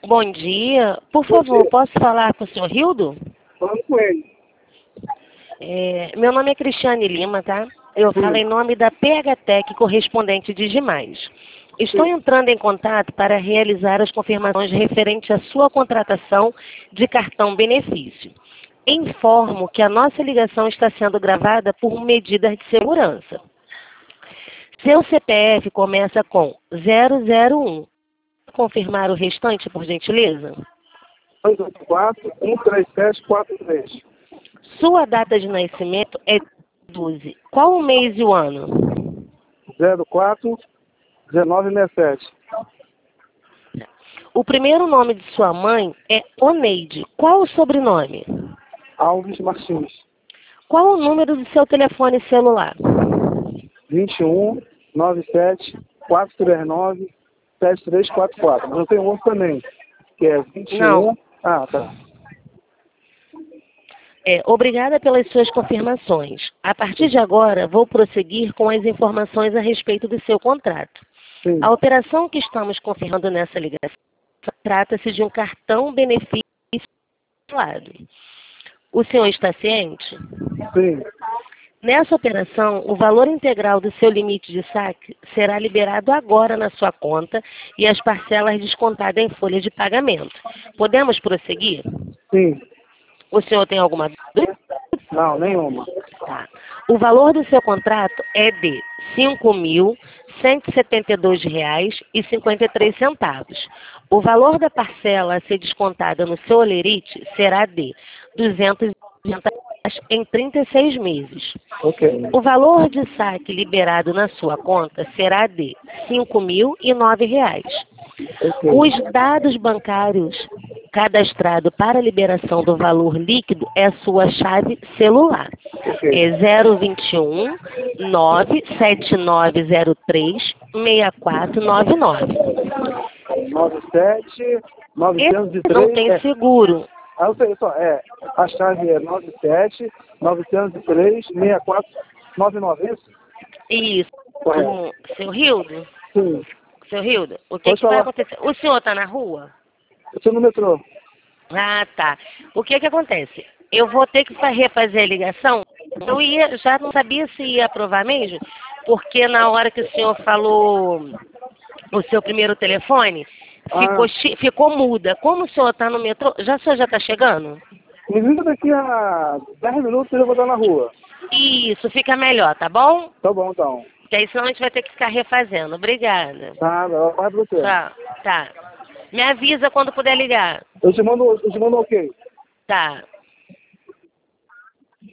Bom dia. Por favor, posso falar com o senhor Rildo? Falando com ele. Meu nome é Cristiane Lima, tá? Eu falo em nome da PHTEC Correspondente Digimais. Estou entrando em contato para realizar as confirmações referentes à sua contratação de cartão benefício. Informo que a nossa ligação está sendo gravada por medidas de segurança. Seu CPF começa com 001. Confirmar o restante, por gentileza? 284-13743. Sua data de nascimento é 12. Qual o mês e o ano? 04-1967. O primeiro nome de sua mãe é Oneide. Qual o sobrenome? Alves Martins. Qual o número do seu telefone celular? 21-97-439-7344. Mas eu tenho outro também, que é 21... Não. Ah, tá. Obrigada pelas suas confirmações. A partir de agora, vou prosseguir com as informações a respeito do seu contrato. Sim. A operação que estamos confirmando nessa ligação trata-se de um cartão benefício lado. O senhor está ciente? Sim. Nessa operação, o valor integral do seu limite de saque será liberado agora na sua conta e as parcelas descontadas em folha de pagamento. Podemos prosseguir? Sim. O senhor tem alguma dúvida? Não, nenhuma. Tá. O valor do seu contrato é de R$ 5.172,53. O valor da parcela a ser descontada no seu olerite será de R$ 280 em 36 meses. Ok. O valor de saque liberado na sua conta será de R$ 5.009. Ok. Os dados bancários cadastrados para a liberação do valor líquido é a sua chave celular. Ok. É 021 97903 6499. 97 903... Não tem seguro. Eu sei só, a chave é 97 903 6499, isso? Isso. Correto. Seu Rildo? Sim. Seu Rildo, o que Pode vai falar. acontecer? O senhor está na rua? Eu estou no metrô. Ah, tá. O que acontece? Eu vou ter que refazer a ligação. Já não sabia se ia aprovar mesmo, porque na hora que o senhor falou o seu primeiro telefone, ficou muda. Como o senhor está no metrô, o senhor já está chegando? Me liga daqui a 10 minutos e eu vou estar na rua. Isso, fica melhor, tá bom? Tá bom, então. Porque aí senão a gente vai ter que ficar refazendo. Obrigada. Tá, eu aguardo você. Tá. Me avisa quando puder ligar. Eu te mando ok. Tá.